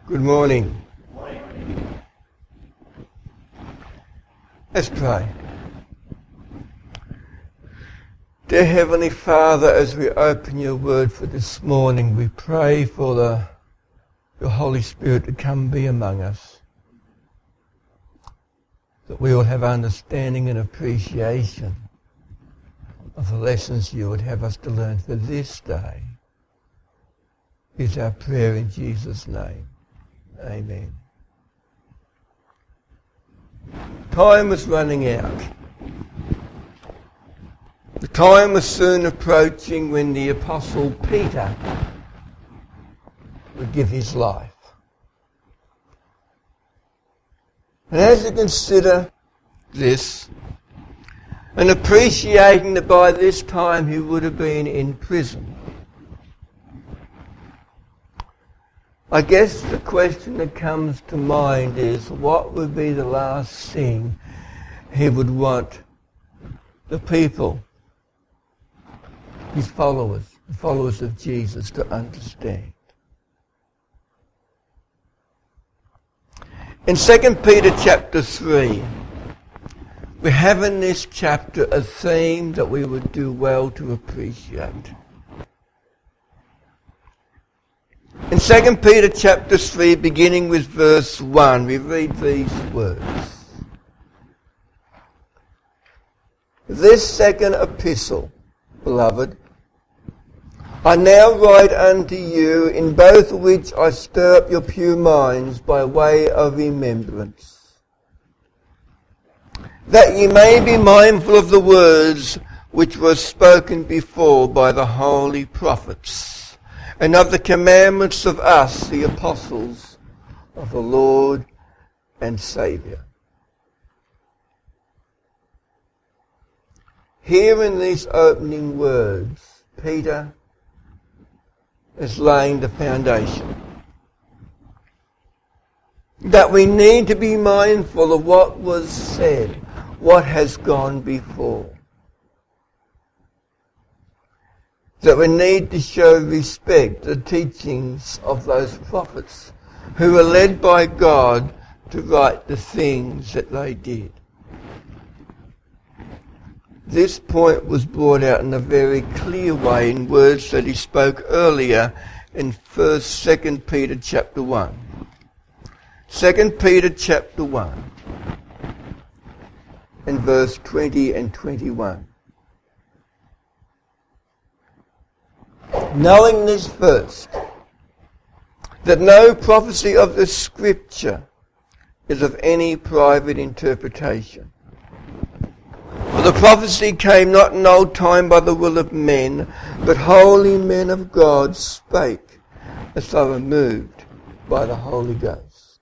Good morning. Let's pray. Dear Heavenly Father, as we open your word for this morning, we pray for your Holy Spirit to come be among us, that we will have understanding and appreciation of the lessons you would have us to learn for this day. Is our prayer in Jesus' name. Amen. Time was running out. The time was soon approaching when the Apostle Peter would give his life. And as you consider this, and appreciating that by this time he would have been in prison, I guess the question that comes to mind is, what would be the last thing he would want the people, his followers, the followers of Jesus, to understand? In 2 Peter chapter 3, we have in this chapter a theme that we would do well to appreciate. In 2 Peter chapter 3, beginning with verse 1, we read these words. This second epistle, beloved, I now write unto you, in both which I stir up your pure minds by way of remembrance, that ye may be mindful of the words which were spoken before by the holy prophets, and of the commandments of us, the apostles of the Lord and Saviour. Here in these opening words, Peter is laying the foundation. That we need to be mindful of what was said, what has gone before. That we need to show respect to the teachings of those prophets who were led by God to write the things that they did. This point was brought out in a very clear way in words that he spoke earlier in 2 Peter chapter 1. 2 Peter chapter 1 and verse 20 and 21. Knowing this first, that no prophecy of the Scripture is of any private interpretation. For the prophecy came not in old time by the will of men, but holy men of God spake as they were moved by the Holy Ghost.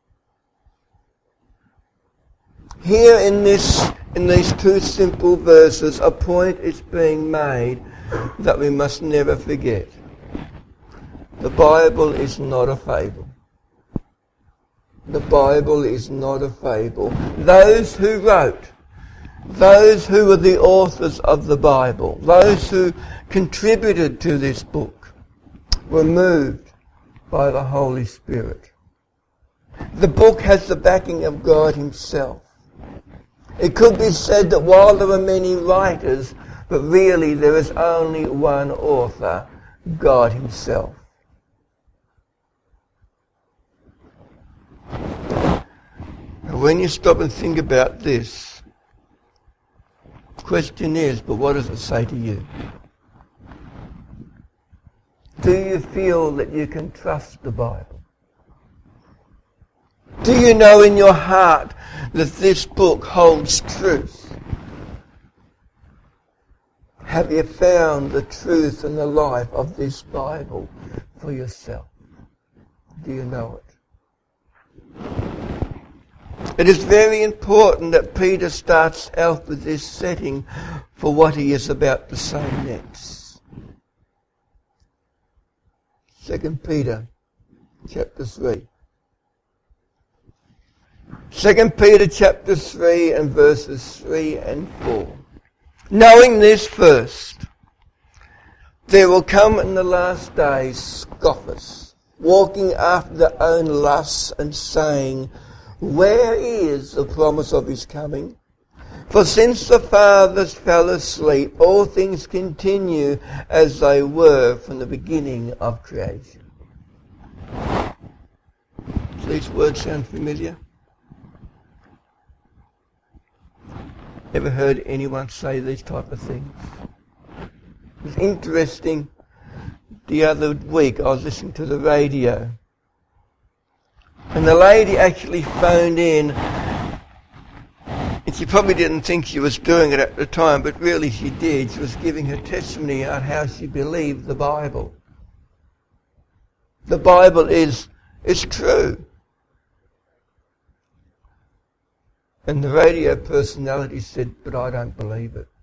Here in these two simple verses, a point is being made that we must never forget. The Bible is not a fable. The Bible is not a fable. Those who wrote, those who were the authors of the Bible, those who contributed to this book, were moved by the Holy Spirit. The book has the backing of God himself. It could be said that while there were many writers, but really there is only one author, God himself. And when you stop and think about this, the question is, but what does it say to you? Do you feel that you can trust the Bible? Do you know in your heart that this book holds truth? Have you found the truth and the life of this Bible for yourself? Do you know it? It is very important that Peter starts out with this setting for what he is about to say next. 2 Peter chapter 3. 2 Peter chapter 3 and verses 3 and 4. Knowing this first, there will come in the last days scoffers. walking after their own lusts and saying, where is the promise of his coming? For since the fathers fell asleep, all things continue as they were from the beginning of creation. Do these words sound familiar? Ever heard anyone say these type of things? It was interesting. The other week I was listening to the radio, and the lady actually phoned in, and she probably didn't think she was doing it at the time, but really she did. She was giving her testimony on how she believed the Bible. The Bible is true. And the radio personality said, but I don't believe it.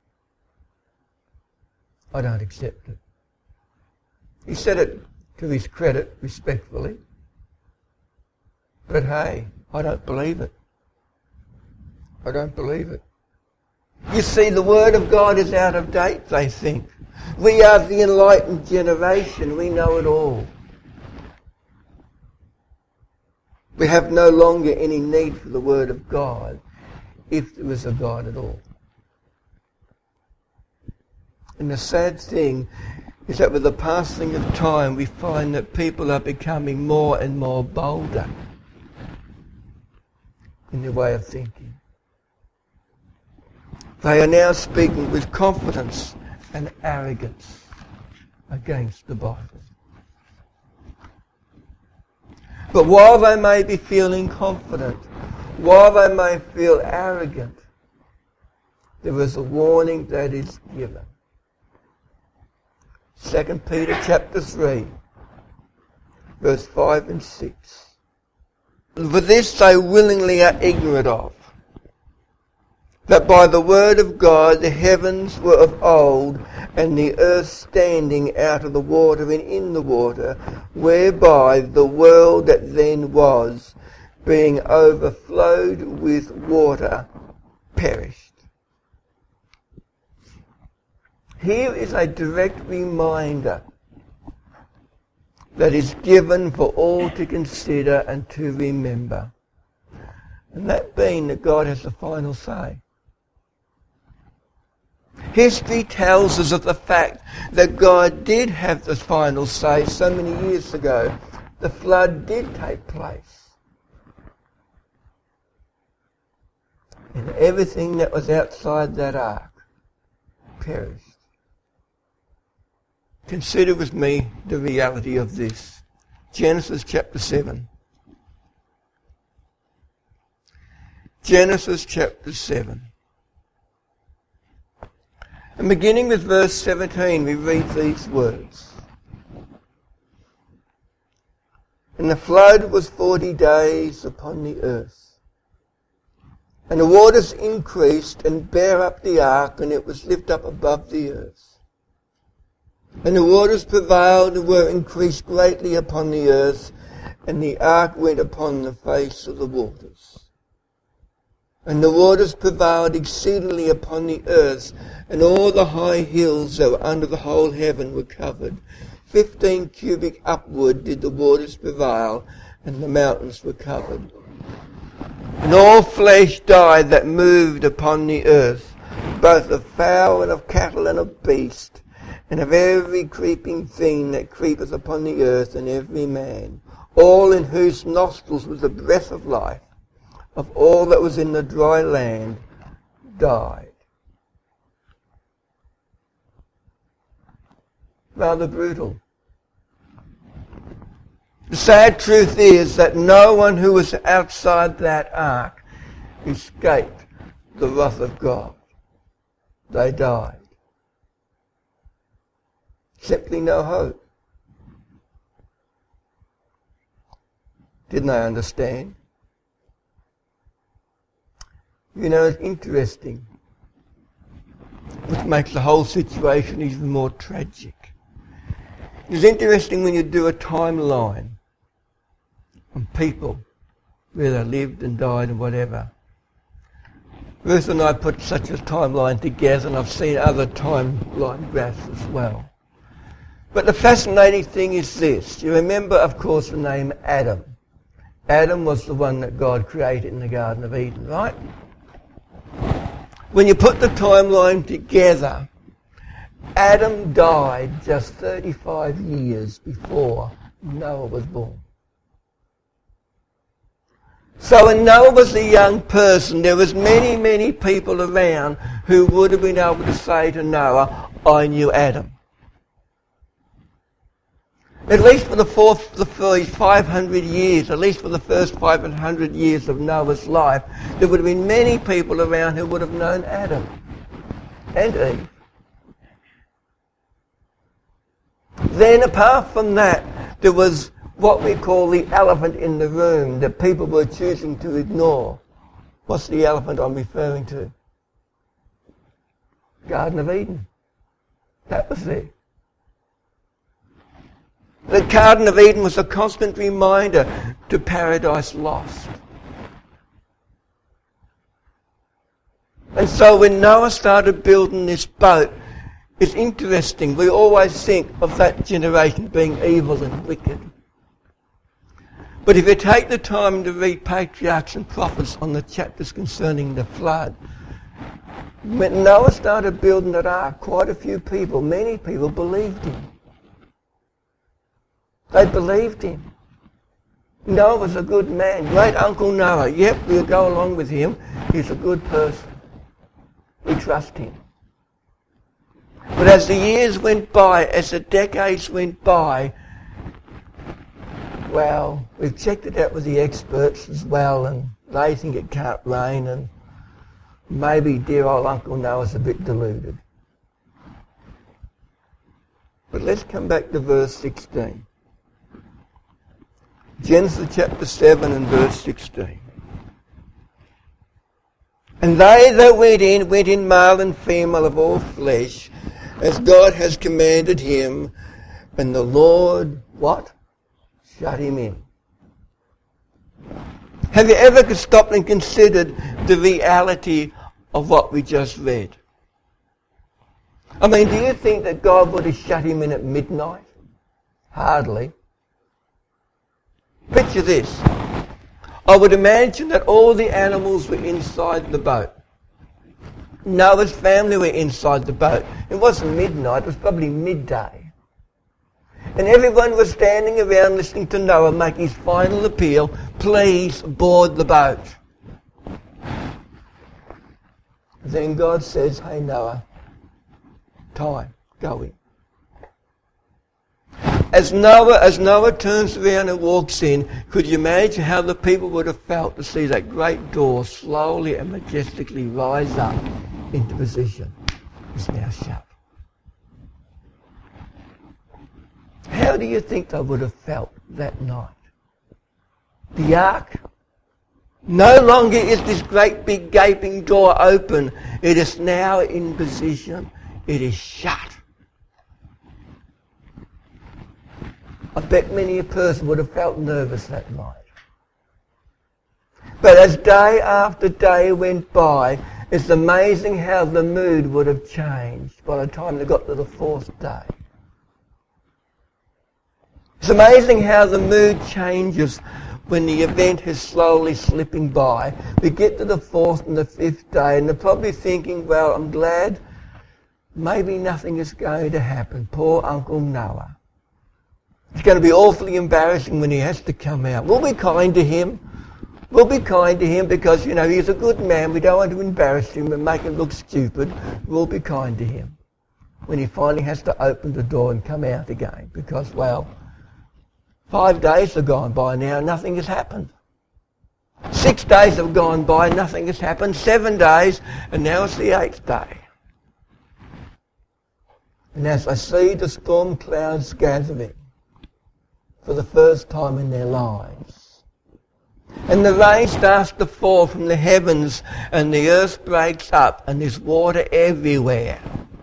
I don't accept it. He said it to his credit, respectfully. But hey, I don't believe it. I don't believe it. You see, the Word of God is out of date, they think. We are the enlightened generation. We know it all. We have no longer any need for the Word of God, if there is a God at all. And the sad thing is that with the passing of time, we find that people are becoming more and more bolder in their way of thinking. They are now speaking with confidence and arrogance against the Bible. But while they may be feeling confident, while they may feel arrogant, there is a warning that is given. 2 Peter chapter 3, verse 5 and 6. For this they willingly are ignorant of, that by the word of God the heavens were of old, and the earth standing out of the water and in the water, whereby the world that then was, being overflowed with water, perished. Here is a direct reminder that is given for all to consider and to remember. And that being that God has the final say. History tells us of the fact that God did have the final say so many years ago. The flood did take place. And everything that was outside that ark perished. Consider with me the reality of this. Genesis chapter 7. Genesis chapter 7. And beginning with verse 17, we read these words. And the flood was 40 days upon the earth. And the waters increased and bare up the ark, and it was lifted up above the earth. And the waters prevailed and were increased greatly upon the earth, and the ark went upon the face of the waters. And the waters prevailed exceedingly upon the earth, and all the high hills that were under the whole heaven were covered. 15 cubit upward did the waters prevail, and the mountains were covered. And all flesh died that moved upon the earth, both of fowl and of cattle and of beast, and of every creeping thing that creepeth upon the earth, and every man, all in whose nostrils was the breath of life, of all that was in the dry land, died. Rather brutal. The sad truth is that no one who was outside that ark escaped the wrath of God. They died. Simply no hope. Didn't they understand? You know, it's interesting, which makes the whole situation even more tragic. It's interesting when you do a timeline on people, where they lived and died and whatever. Ruth and I put such a timeline together, and I've seen other timeline graphs as well. But the fascinating thing is this. You remember, of course, the name Adam. Adam was the one that God created in the Garden of Eden, right? When you put the timeline together, Adam died just 35 years before Noah was born. So when Noah was a young person, there was many, many people around who would have been able to say to Noah, I knew Adam. At least for the first 500 years, at least for the first 500 years of Noah's life, there would have been many people around who would have known Adam and Eve. Then apart from that, there was what we call the elephant in the room that people were choosing to ignore. What's the elephant I'm referring to? Garden of Eden. That was there. The Garden of Eden was a constant reminder to Paradise Lost. And so when Noah started building this boat, it's interesting. We always think of that generation being evil and wicked. But if you take the time to read patriarchs and prophets on the chapters concerning the flood, when Noah started building that ark, quite a few people, many people believed him. They believed him. Noah was a good man. Great Uncle Noah. Yep, we'll go along with him. He's a good person. We trust him. But as the years went by, as the decades went by, well, we've checked it out with the experts as well, and they think it can't rain, and maybe dear old Uncle Noah's a bit deluded. But let's come back to verse 16. Genesis chapter 7 and verse 16. And they that went in male and female of all flesh, as God has commanded him, and the Lord, what? Shut him in. Have you ever stopped and considered the reality of what we just read? I mean, do you think that God would have shut him in at midnight? Hardly. Picture this. I would imagine that all the animals were inside the boat. Noah's family were inside the boat. It wasn't midnight, it was probably midday. And everyone was standing around listening to Noah make his final appeal, please board the boat. Then God says, hey Noah, time, go in. As Noah turns around and walks in, could you imagine how the people would have felt to see that great door slowly and majestically rise up into position? It's now shut. How do you think they would have felt that night? The ark? No longer is this great big gaping door open. It is now in position. It is shut. I bet many a person would have felt nervous that night. But as day after day went by, it's amazing how the mood would have changed by the time they got to the fourth day. It's amazing how the mood changes when the event is slowly slipping by. We get to the fourth and the fifth day and they're probably thinking, well, I'm glad maybe nothing is going to happen. Poor Uncle Noah. It's going to be awfully embarrassing when he has to come out. We'll be kind to him. We'll be kind to him because, he's a good man. We don't want to embarrass him and make him look stupid. We'll be kind to him when he finally has to open the door and come out again because, 5 days have gone by now, nothing has happened. 6 days have gone by, nothing has happened. 7 days, and now it's the 8th day. And as I see the storm clouds gathering for the first time in their lives, and the rain starts to fall from the heavens, and the earth breaks up, and there's water everywhere.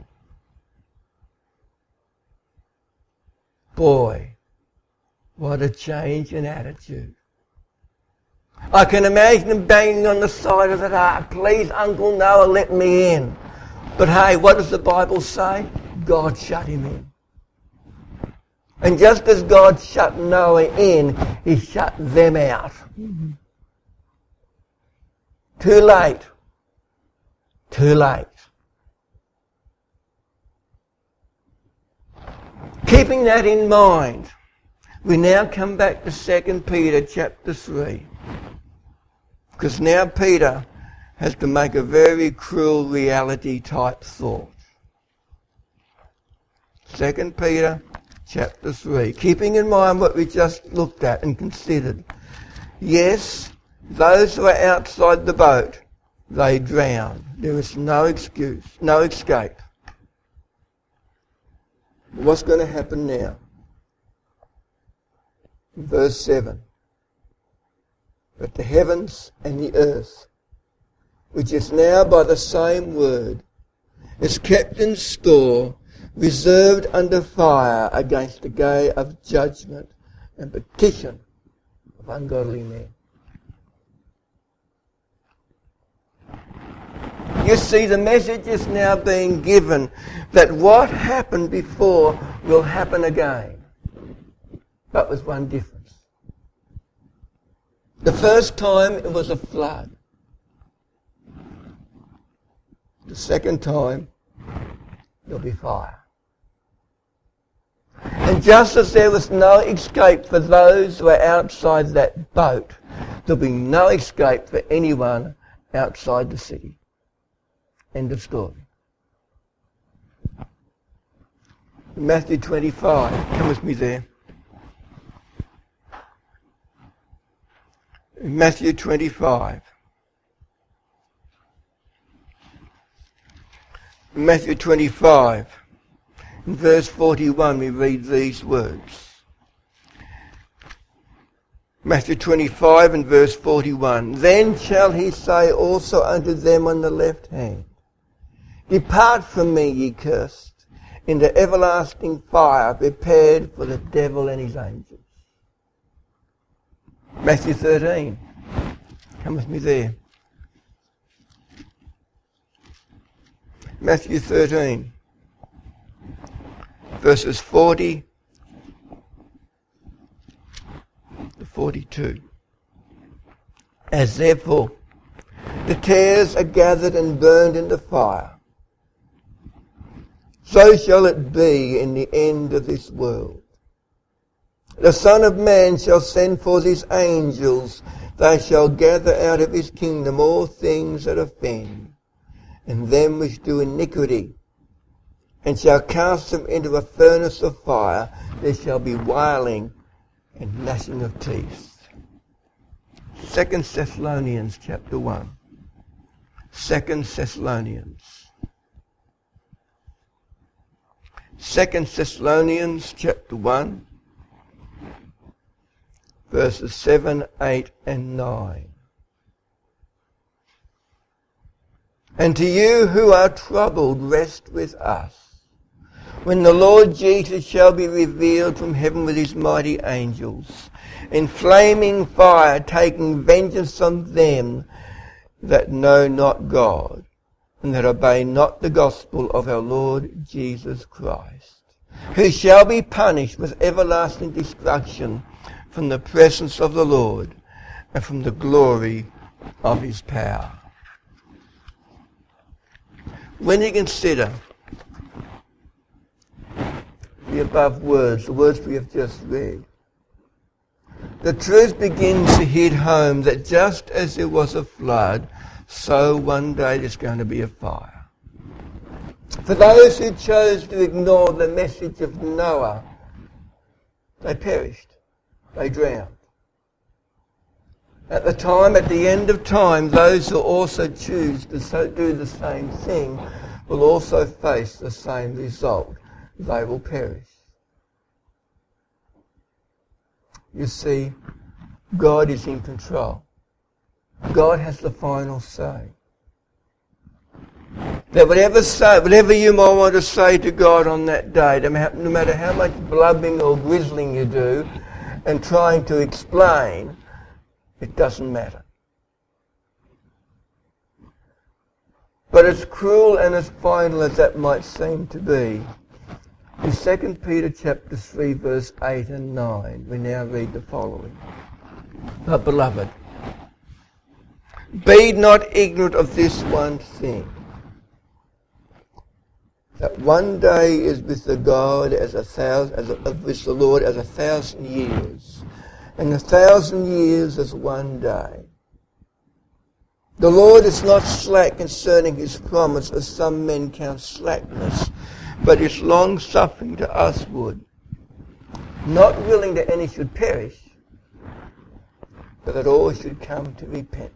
Boy, what a change in attitude. I can imagine them banging on the side of that ark, please, Uncle Noah, let me in. But hey, what does the Bible say? God shut him in. And just as God shut Noah in, he shut them out. Too late. Too late. Keeping that in mind, we now come back to 2 Peter chapter 3. Because now Peter has to make a very cruel reality type thought. 2 Peter chapter 3. Keeping in mind what we just looked at and considered. Yes, those who are outside the boat, they drown. There is no excuse, no escape. What's going to happen now? Verse 7. But the heavens and the earth, which is now by the same word, is kept in store, reserved under fire against the day of judgment and petition of ungodly men. You see, the message is now being given that what happened before will happen again, but with one difference. The first time it was a flood. The second time there'll be fire. And just as there was no escape for those who are outside that boat, there'll be no escape for anyone outside the city. End of story. Matthew 25. Come with me there. Matthew 25. Matthew 25. In verse 41 we read these words. Matthew 25 and verse 41. Then shall he say also unto them on the left hand, Depart from me, ye cursed, into everlasting fire prepared for the devil and his angels. Matthew 13. Come with me there. Matthew 13. Verses 40 to 42. As therefore the tares are gathered and burned in the fire, so shall it be in the end of this world. The Son of Man shall send forth his angels, they shall gather out of his kingdom all things that offend, and them which do iniquity, and shall cast them into a furnace of fire. There shall be wailing and gnashing of teeth. 2 Thessalonians chapter 1. 2 Thessalonians. 2 Thessalonians chapter 1, verses 7, 8 and 9. And to you who are troubled, rest with us, when the Lord Jesus shall be revealed from heaven with his mighty angels, in flaming fire, taking vengeance on them that know not God, and that obey not the gospel of our Lord Jesus Christ, who shall be punished with everlasting destruction from the presence of the Lord and from the glory of his power. When you consider the above words, the words we have just read, the truth begins to hit home that just as there was a flood, so one day there's going to be a fire. For those who chose to ignore the message of Noah, they perished. They drowned. At the end of time, those who also choose to do the same thing will also face the same result. They will perish. You see, God is in control. God has the final say. That whatever you might want to say to God on that day, no matter how much blubbing or grizzling you do and trying to explain, it doesn't matter. But as cruel and as final as that might seem to be, In 2 Peter chapter 3 verse 8 and 9, we now read the following. But beloved, be not ignorant of this one thing, that one day is with the Lord as 1,000 years, and 1,000 years as one day. The Lord is not slack concerning his promise, as some men count slackness, but is long-suffering to usward, not willing that any should perish, but that all should come to repentance.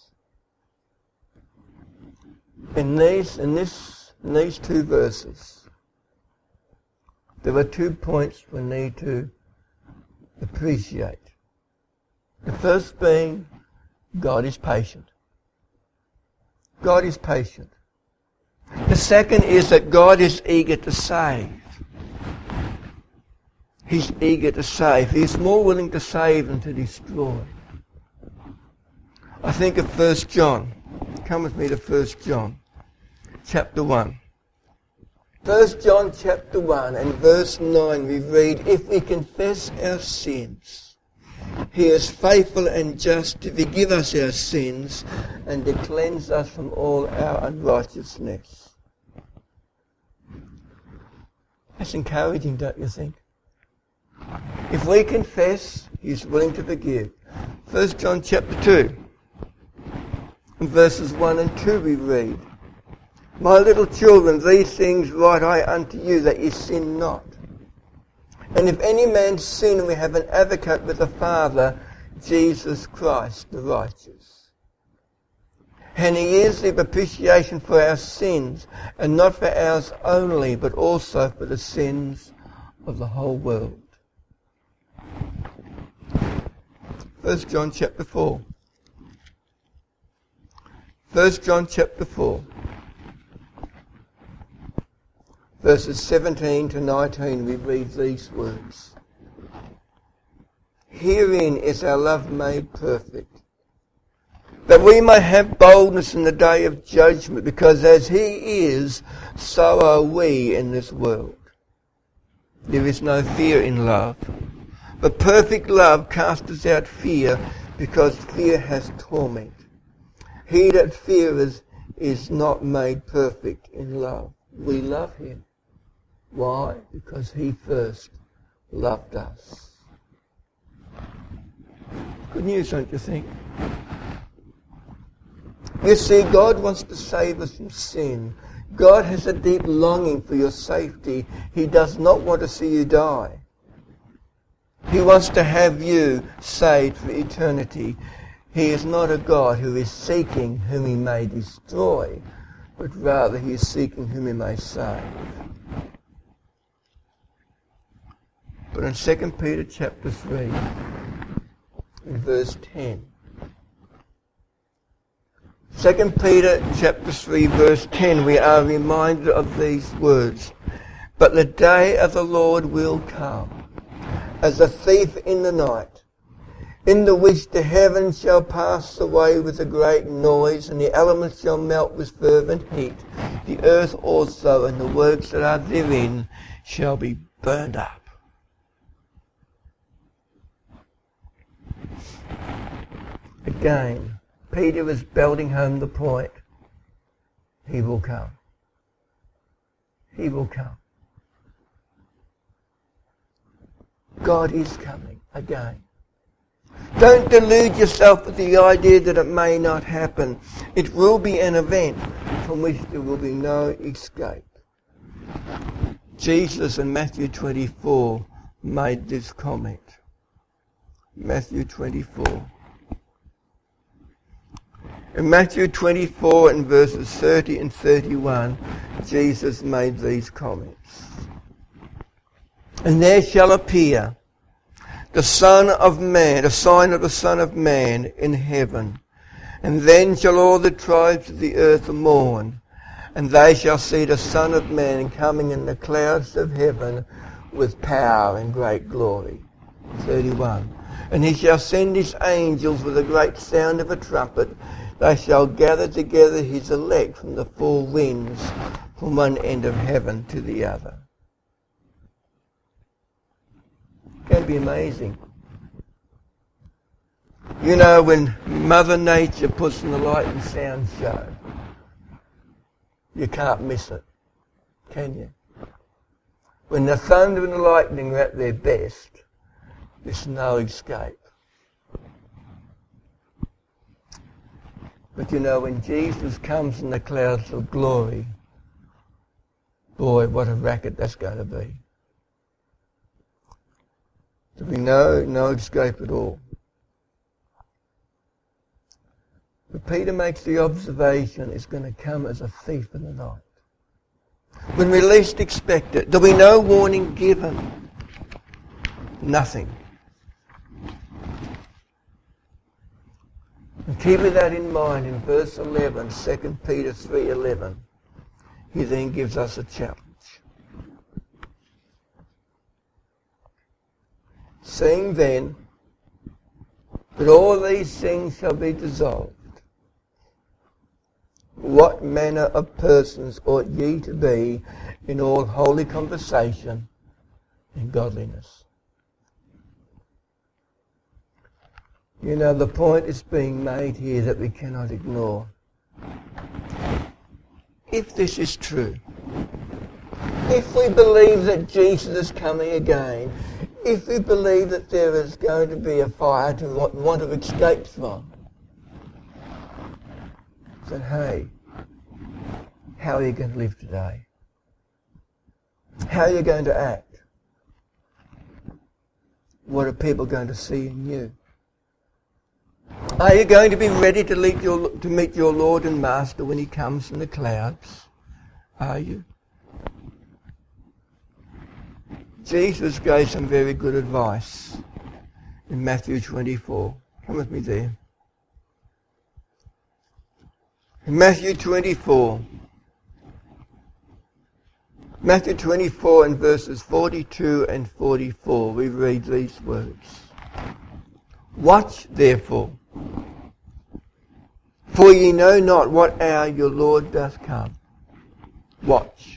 In these two verses, there are 2 points we need to appreciate. The first being, God is patient. God is patient. The second is that God is eager to save. He's eager to save. He's more willing to save than to destroy. I think of 1 John. Come with me to 1 John, chapter 1. 1 John chapter 1 and verse 9 we read, if we confess our sins, he is faithful and just to forgive us our sins and to cleanse us from all our unrighteousness. That's encouraging, don't you think? If we confess, he's willing to forgive. 1 John chapter 2, in verses 1 and 2 we read, my little children, these things write I unto you, that ye sin not. And if any man sin, we have an advocate with the Father, Jesus Christ the righteous. And he is the propitiation for our sins, and not for ours only, but also for the sins of the whole world. 1 John chapter 4. 1 John chapter 4. Verses 17 to 19 we read these words. Herein is our love made perfect, that we may have boldness in the day of judgment, because as he is, so are we in this world. There is no fear in love, but perfect love casteth out fear, because fear has torment. He that feareth is not made perfect in love. We love him. Why? Because he first loved us. Good news, don't you think? You see, God wants to save us from sin. God has a deep longing for your safety. He does not want to see you die. He wants to have you saved for eternity. He is not a God who is seeking whom he may destroy, but rather he is seeking whom he may save. But in 2 Peter chapter 3, in verse 10, 2 Peter chapter 3 verse 10, we are reminded of these words. But the day of the Lord will come, as a thief in the night, in the which the heavens shall pass away with a great noise, and the elements shall melt with fervent heat. The earth also and the works that are therein shall be burned up. Again, Peter is belting home the point. He will come. He will come. God is coming again. Don't delude yourself with the idea that it may not happen. It will be an event from which there will be no escape. Jesus in Matthew 24 made this comment. Matthew 24. In Matthew 24 and verses 30 and 31, Jesus made these comments. And there shall appear the Son of Man, the sign of the Son of Man in heaven. And then shall all the tribes of the earth mourn, and they shall see the Son of Man coming in the clouds of heaven with power and great glory. 31. And he shall send his angels with a great sound of a trumpet. They shall gather together his elect from the four winds, from one end of heaven to the other. going to be amazing. You know, when Mother Nature puts on the light and sound show, you can't miss it, can you? When the thunder and the lightning are at their best, there's no escape. But you know, when Jesus comes in the clouds of glory, boy, what a racket that's going to be. There'll be no escape at all. But Peter makes the observation it's going to come as a thief in the night. When we least expect it, there'll be no warning given. Nothing. And keeping that in mind, in verse 11, 2 Peter 3:11, he then gives us a challenge. Seeing then that all these things shall be dissolved, what manner of persons ought ye to be in all holy conversation and godliness? You know, the point is being made here that we cannot ignore. If this is true, if we believe that Jesus is coming again, if we believe that there is going to be a fire to want to escape from, then hey, how are you going to live today? How are you going to act? What are people going to see in you? Are you going to be ready to meet your Lord and Master when he comes in the clouds? Are you? Jesus gave some very good advice in Matthew 24. Come with me there. In Matthew 24 in verses 42 and 44, we read these words. Watch therefore, for ye know not what hour your Lord doth come. Watch.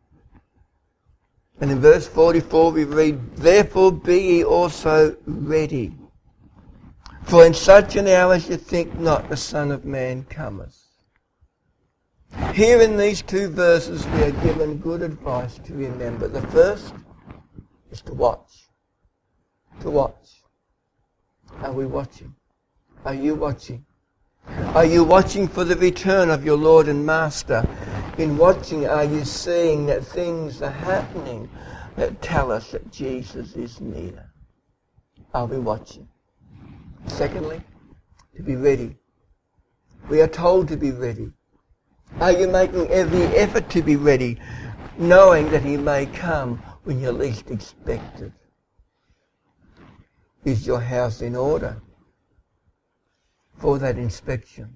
And in verse 44 we read, therefore be ye also ready, for in such an hour as you think not, the Son of Man cometh. Here in these two verses we are given good advice to remember. The first is to watch. To watch. Are we watching? Are you watching? Are you watching for the return of your Lord and Master? In watching, are you seeing that things are happening that tell us that Jesus is near? Are we watching? Secondly, to be ready. We are told to be ready. Are you making every effort to be ready, knowing that he may come when you least expect it? Is your house in order for that inspection?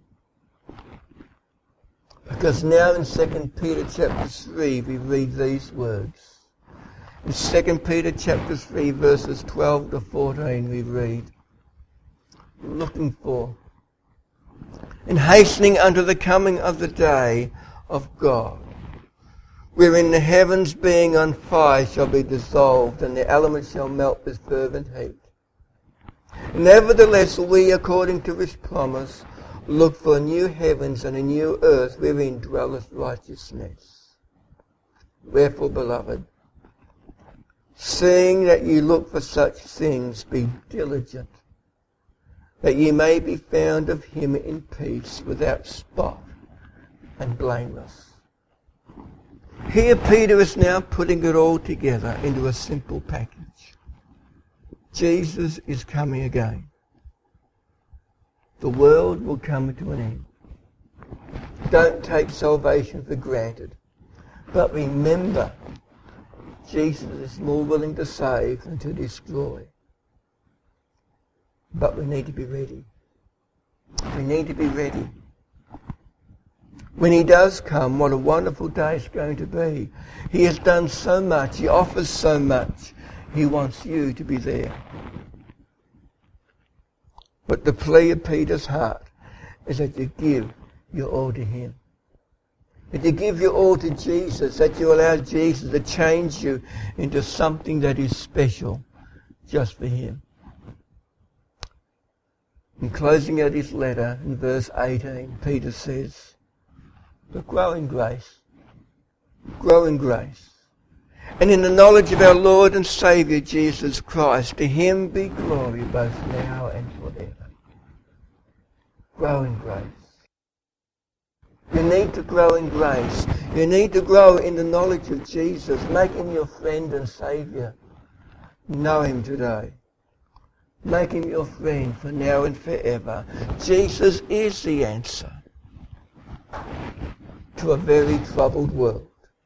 Because now in 2 Peter chapter 3 we read these words. In 2 Peter chapter 3 verses 12 to 14 we read, looking for and hastening unto the coming of the day of God, wherein the heavens being on fire shall be dissolved, and the elements shall melt with fervent heat. Nevertheless, we, according to his promise, look for new heavens and a new earth wherein dwelleth righteousness. Wherefore, beloved, seeing that ye look for such things, be diligent, that ye may be found of him in peace, without spot and blameless. Here Peter is now putting it all together into a simple package. Jesus is coming again. The world will come to an end. Don't take salvation for granted. But remember, Jesus is more willing to save than to destroy. But we need to be ready. We need to be ready. When he does come, what a wonderful day it's going to be. He has done so much. He offers so much. He wants you to be there. But the plea of Peter's heart is that you give your all to him. That you give your all to Jesus. That you allow Jesus to change you into something that is special just for him. In closing out his letter, in verse 18, Peter says, but grow in grace. Grow in grace. And in the knowledge of our Lord and Saviour Jesus Christ, to him be glory both now and forever. Grow in grace. You need to grow in grace. You need to grow in the knowledge of Jesus. Make him your friend and Saviour. Know him today. Make him your friend for now and forever. Jesus is the answer to a very troubled world.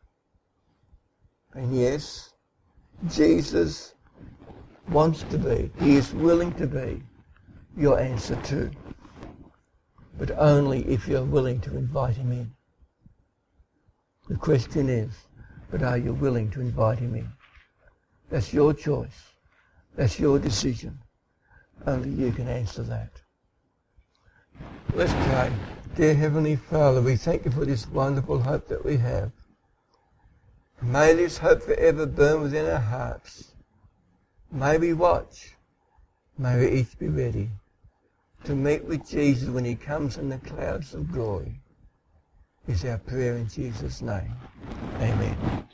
And yes, Jesus wants to be, he is willing to be your answer too. But only if you're willing to invite him in. The question is, but are you willing to invite him in? That's your choice. That's your decision. Only you can answer that. Let's pray. Dear Heavenly Father, we thank you for this wonderful hope that we have. May this hope forever burn within our hearts. May we watch. May we each be ready to meet with Jesus when he comes in the clouds of glory. Is our prayer in Jesus' name. Amen.